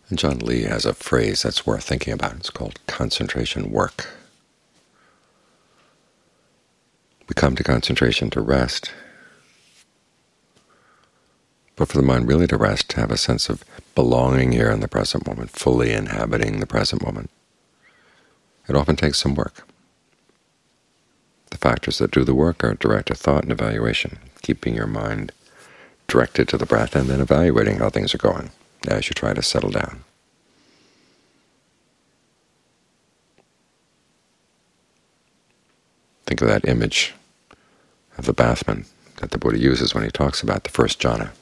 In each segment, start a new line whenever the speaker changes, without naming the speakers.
And John Lee has a phrase that's worth thinking about. It's called concentration work. We come to concentration to rest, but for the mind really to rest, to have a sense of belonging here in the present moment, fully inhabiting the present moment, it often takes some work. The factors that do the work are directed thought and evaluation, keeping your mind directed to the breath and then evaluating how things are going as you try to settle down. Think of that image of the bathman that the Buddha uses when he talks about the first jhana,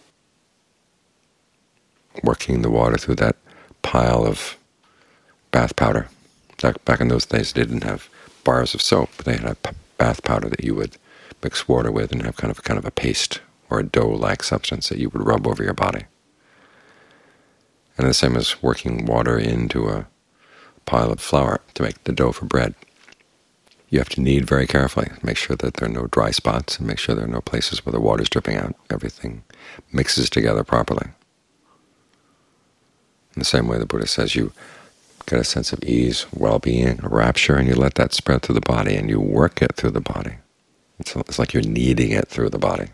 working the water through that pile of bath powder. Back in those days, they didn't have bars of soap, but they had a bath powder that you would mix water with and have kind of a paste or a dough-like substance that you would rub over your body. And the same as working water into a pile of flour to make the dough for bread. You have to knead very carefully, make sure that there are no dry spots, and make sure there are no places where the water's dripping out. Everything mixes together properly. In the same way, the Buddha says you get a sense of ease, well-being, rapture, and you let that spread through the body, and you work it through the body. It's like you're kneading it through the body.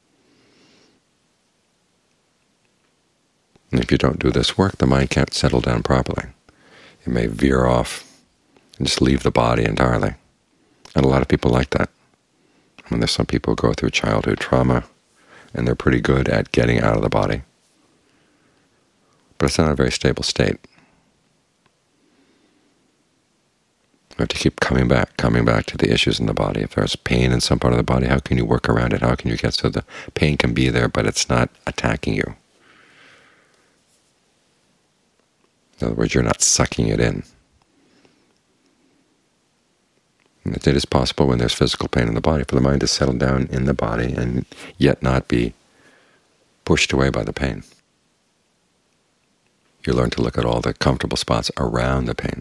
And if you don't do this work, the mind can't settle down properly. It may veer off and just leave the body entirely. And a lot of people like that. I mean, there's some people who go through childhood trauma, and they're pretty good at getting out of the body. But it's not a very stable state. You have to keep coming back to the issues in the body. If there's pain in some part of the body, how can you work around it? How can you get so the pain can be there, but it's not attacking you? In other words, you're not sucking it in. And it is possible when there's physical pain in the body for the mind to settle down in the body and yet not be pushed away by the pain. You learn to look at all the comfortable spots around the pain.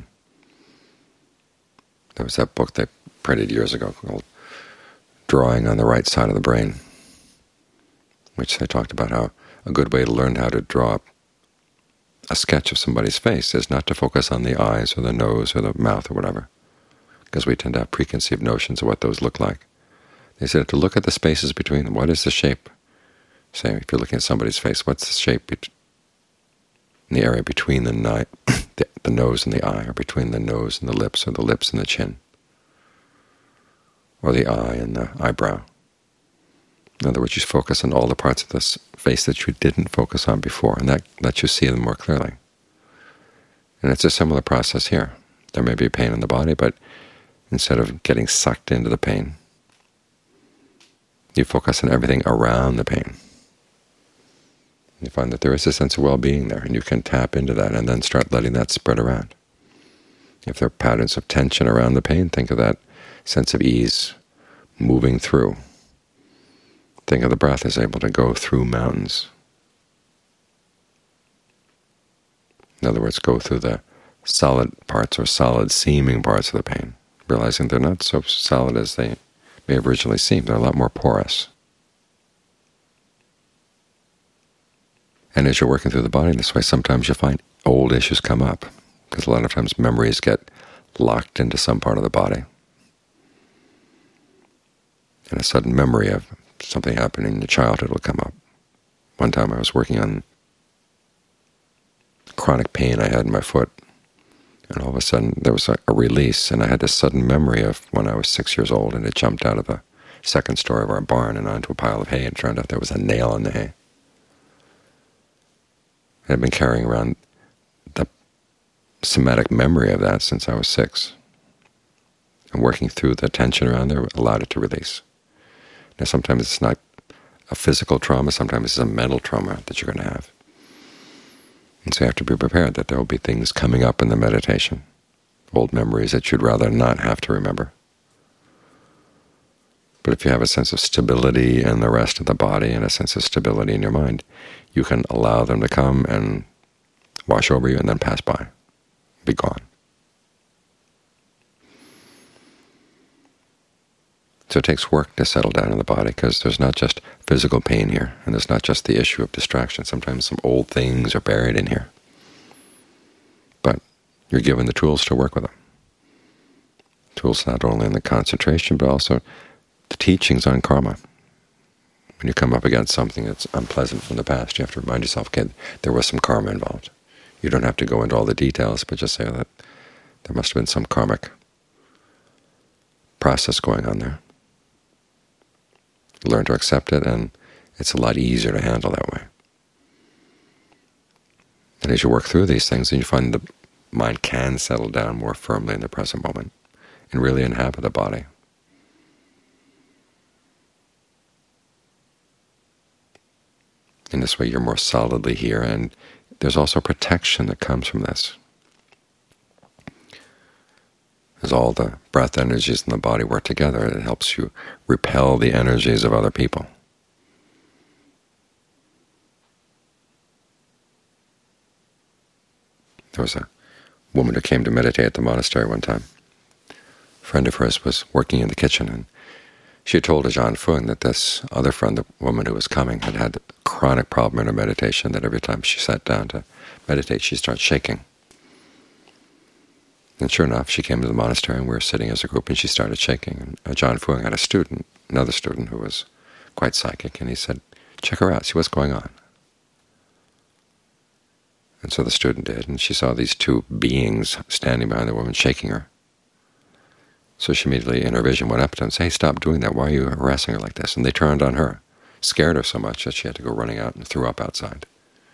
There was that book they printed years ago called Drawing on the Right Side of the Brain, which they talked about how a good way to learn how to draw a sketch of somebody's face is not to focus on the eyes or the nose or the mouth or whatever, because we tend to have preconceived notions of what those look like. They said to look at the spaces between them. What is the shape? Say, if you're looking at somebody's face, what's the shape in the area between the nose and the eye, or between the nose and the lips, or the lips and the chin, or the eye and the eyebrow? In other words, you focus on all the parts of this face that you didn't focus on before, and that lets you see them more clearly. And it's a similar process here. There may be pain in the body, but instead of getting sucked into the pain, you focus on everything around the pain. You find that there is a sense of well-being there, and you can tap into that and then start letting that spread around. If there are patterns of tension around the pain, think of that sense of ease moving through. Think of the breath as able to go through mountains. In other words, go through the solid parts or solid-seeming parts of the pain, realizing they're not so solid as they may have originally seemed. They're a lot more porous. And as you're working through the body in this way, sometimes you'll find old issues come up, because a lot of times memories get locked into some part of the body. And a sudden memory of something happening in your childhood will come up. One time I was working on chronic pain I had in my foot, and all of a sudden there was a release, and I had this sudden memory of when I was 6 years old, and it jumped out of the second story of our barn and onto a pile of hay, and it turned out there was a nail in the hay. I've been carrying around the somatic memory of that since I was 6. And working through the tension around there allowed it to release. Now sometimes it's not a physical trauma, sometimes it's a mental trauma that you're going to have. And so you have to be prepared that there will be things coming up in the meditation, old memories that you'd rather not have to remember. But if you have a sense of stability in the rest of the body and a sense of stability in your mind, you can allow them to come and wash over you and then pass by, be gone. So it takes work to settle down in the body, because there's not just physical pain here, and there's not just the issue of distraction. Sometimes some old things are buried in here. you're given the tools to work with them. Tools not only in the concentration, but also the teachings on karma. When you come up against something that's unpleasant from the past, you have to remind yourself, okay, there was some karma involved. You don't have to go into all the details, but just say that there must have been some karmic process going on there. Learn to accept it, and it's a lot easier to handle that way. And as you work through these things, then you find the mind can settle down more firmly in the present moment and really inhabit the body. In this way, you're more solidly here, and there's also protection that comes from this. As all the breath energies in the body work together, it helps you repel the energies of other people. There was a woman who came to meditate at the monastery one time. A friend of hers was working in the kitchen, and she had told Ajahn Fuang that this other friend, the woman who was coming, had had a chronic problem in her meditation, that every time she sat down to meditate, she'd start shaking. And sure enough, she came to the monastery, and we were sitting as a group, and she started shaking. And Ajahn Fuang had a student, another student who was quite psychic, and he said, "Check her out, see what's going on." And so the student did, and she saw these two beings standing behind the woman, shaking her. So she immediately, in her vision, went up to them and said, "Hey, stop doing that. Why are you harassing her like this?" And they turned on her, scared her so much that she had to go running out and threw up outside.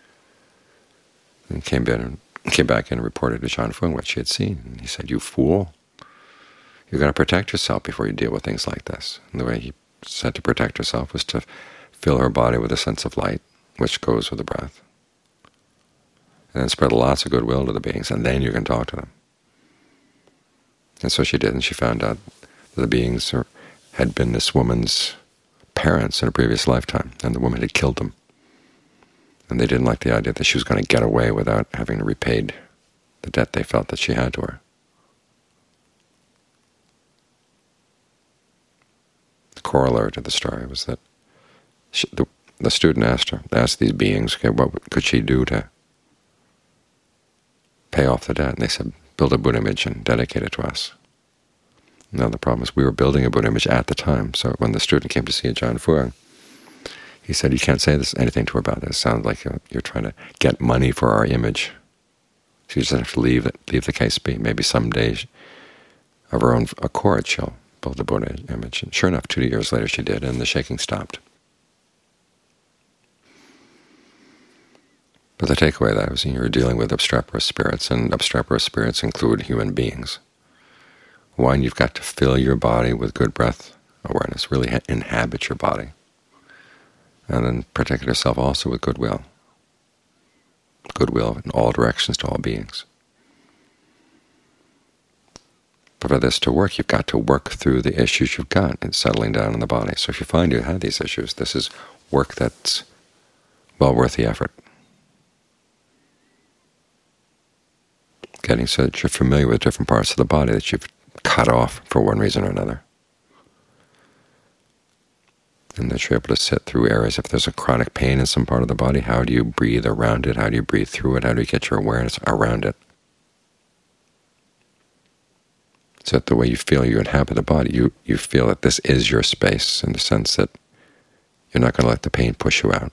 And came back in and reported to Ajahn Fuang what she had seen. And he said, "You fool, you've got to protect yourself before you deal with things like this." And the way he said to protect herself was to fill her body with a sense of light, which goes with the breath, and then spread lots of goodwill to the beings, and then you can talk to them. And so she did, and she found out that the beings had been this woman's parents in a previous lifetime, and the woman had killed them. And they didn't like the idea that she was going to get away without having repaid the debt they felt that she had to her. The corollary to the story was that the student asked these beings, okay, what could she do to pay off the debt? And they said, "Build a Buddha image and dedicate it to us." Now the problem is we were building a Buddha image at the time, so when the student came to see Ajahn Fuang, he said, "You can't say anything to her about this. It sounds like you're trying to get money for our image. So you just have to leave the case be. Maybe someday, of her own accord, she'll build the Buddha image." And sure enough, 2 years later she did, and the shaking stopped. But the takeaway of that was you're dealing with obstreperous spirits, and obstreperous spirits include human beings. One, you've got to fill your body with good breath awareness, really inhabit your body, and then protect yourself also with goodwill. Goodwill in all directions to all beings. But for this to work, you've got to work through the issues you've got in settling down in the body. So if you find you have these issues, this is work that's well worth the effort. Getting so that you're familiar with different parts of the body that you've cut off for one reason or another. And that you're able to sit through areas. If there's a chronic pain in some part of the body, how do you breathe around it? How do you breathe through it? How do you get your awareness around it? So that the way you feel you inhabit the body, you feel that this is your space in the sense that you're not going to let the pain push you out.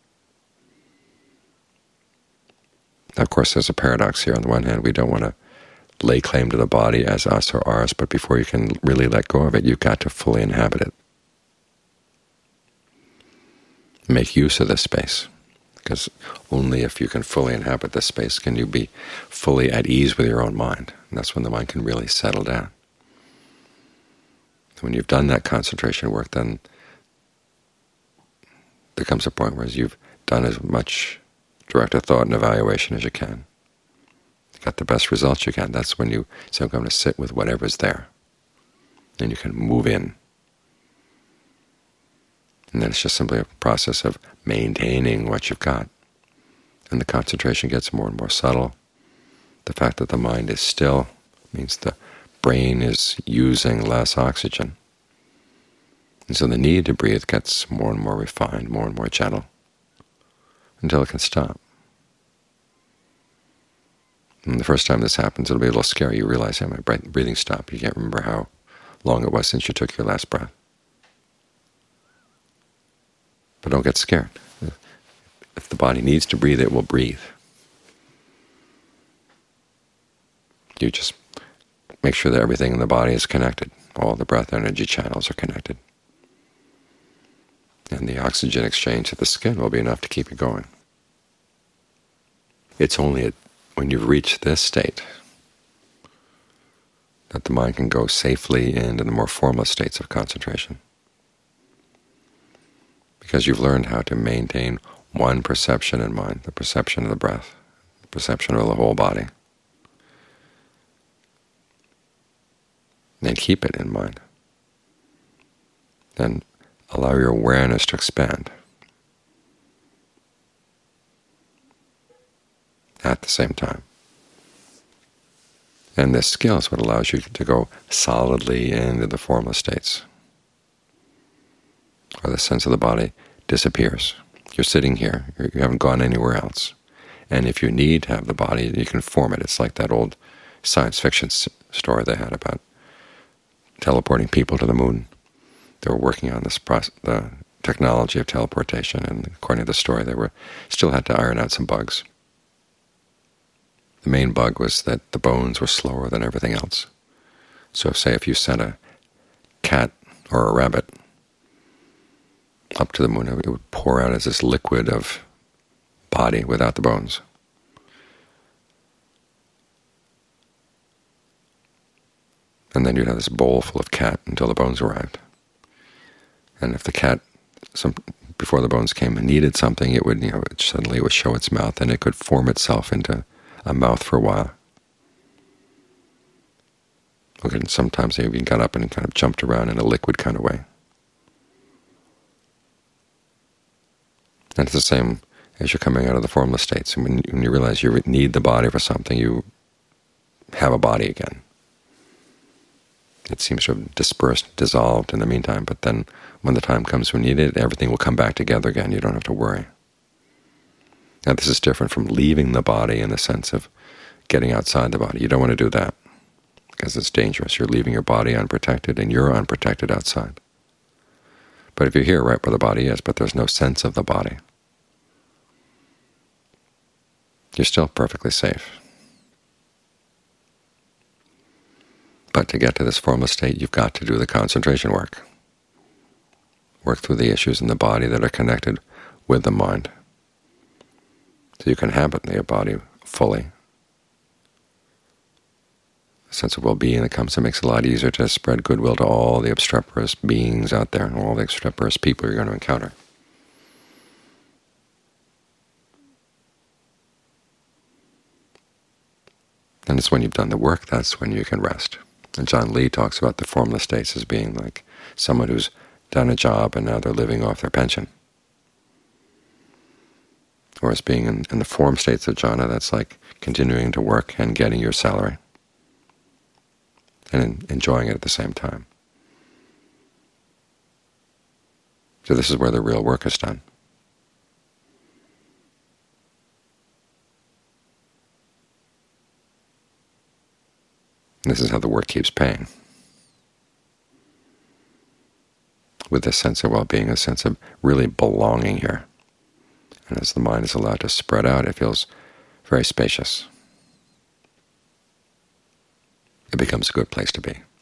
Now, of course, there's a paradox here. On the one hand, we don't want to lay claim to the body as us or ours, but before you can really let go of it, you've got to fully inhabit it. Make use of this space, because only if you can fully inhabit this space can you be fully at ease with your own mind, and that's when the mind can really settle down. When you've done that concentration work, then there comes a point where you've done as much directed thought and evaluation as you can. You've got the best results you can. That's when you say, "I'm going to sit with whatever's there." Then you can move in. And then it's just simply a process of maintaining what you've got. And the concentration gets more and more subtle. The fact that the mind is still means the brain is using less oxygen. And so the need to breathe gets more and more refined, more and more gentle, until it can stop. And the first time this happens, it'll be a little scary. You realize, hey, my breathing stopped. You can't remember how long it was since you took your last breath. But don't get scared. If the body needs to breathe, it will breathe. You just make sure that everything in the body is connected. All the breath energy channels are connected. And the oxygen exchange to the skin will be enough to keep it going. It's only when you've reached this state that the mind can go safely into the more formless states of concentration, because you've learned how to maintain one perception in mind, the perception of the breath, the perception of the whole body, and keep it in mind. Then allow your awareness to expand at the same time. And this skill is what allows you to go solidly into the formless states, where the sense of the body disappears. You're sitting here, you haven't gone anywhere else. And if you need to have the body, you can form it. It's like that old science fiction story they had about teleporting people to the moon. They were working on this the technology of teleportation, and according to the story, they still had to iron out some bugs. The main bug was that the bones were slower than everything else. So if you sent a cat or a rabbit up to the moon, it would pour out as this liquid of body without the bones. And then you'd have this bowl full of cat until the bones arrived. And if the cat, before the bones came, needed something, it would, suddenly it would show its mouth, and it could form itself into a mouth for a while. Okay, and sometimes it even got up and kind of jumped around in a liquid kind of way. And it's the same as you're coming out of the formless states. And when you realize you need the body for something, you have a body again. It seems to have dispersed, dissolved in the meantime, but then when the time comes when you need it, everything will come back together again. You don't have to worry. Now, this is different from leaving the body in the sense of getting outside the body. You don't want to do that, because it's dangerous. You're leaving your body unprotected, and you're unprotected outside. But if you're here right where the body is, but there's no sense of the body, you're still perfectly safe. But to get to this formless state, you've got to do the concentration work. Work through the issues in the body that are connected with the mind, so you can inhabit your body fully. A sense of well-being that comes and makes it a lot easier to spread goodwill to all the obstreperous beings out there and all the obstreperous people you're going to encounter. And it's when you've done the work, that's when you can rest. And John Lee talks about the formless states as being like someone who's done a job and now they're living off their pension. Or as being in the form states of jhana, that's like continuing to work and getting your salary and enjoying it at the same time. So this is where the real work is done. And this is how the work keeps paying. With this sense of well-being, a sense of really belonging here. And as the mind is allowed to spread out, it feels very spacious. It becomes a good place to be.